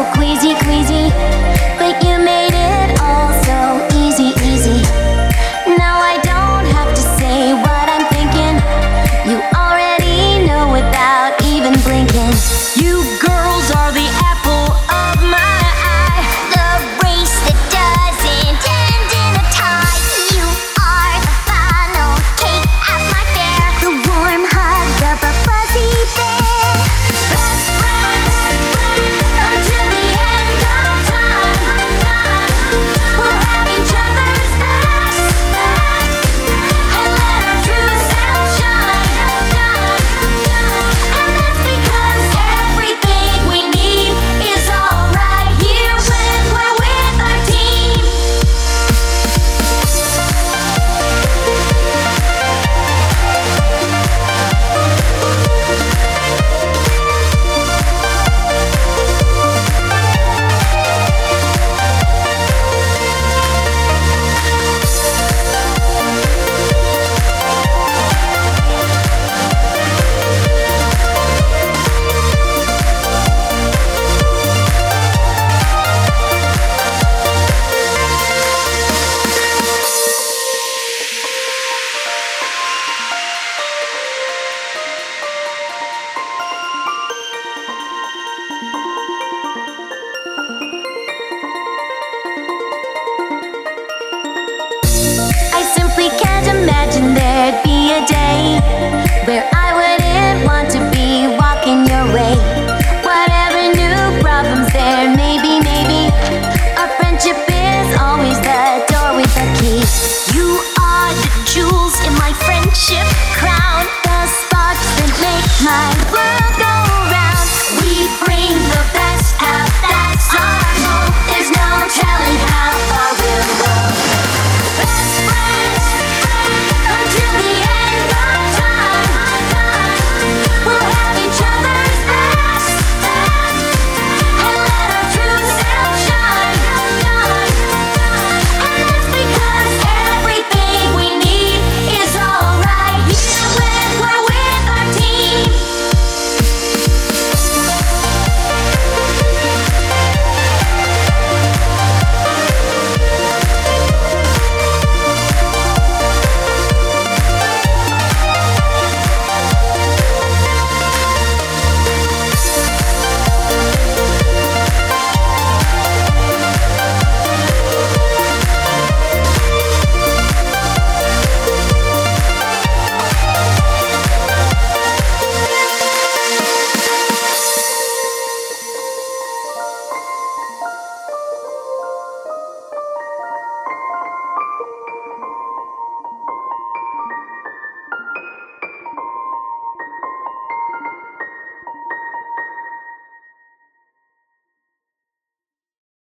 queasy, queasy, but you made it all so easy, easy. Now I don't have to say what I'm thinking. You already know without even blinking. You girls are the apple of my eye, the race that doesn't end in a tie. You are the final cake at my fair, the warm hug of a fuzzy bear. Best friends until the end of time. We'll have each other's backs and let our true self shine. And that's because everything we need is all right here when we're with our team. I simply can't imagine there'd be a day where I wouldn't want to be walking your way. Whatever new problems there may be, maybe our friendship is always the door with the key.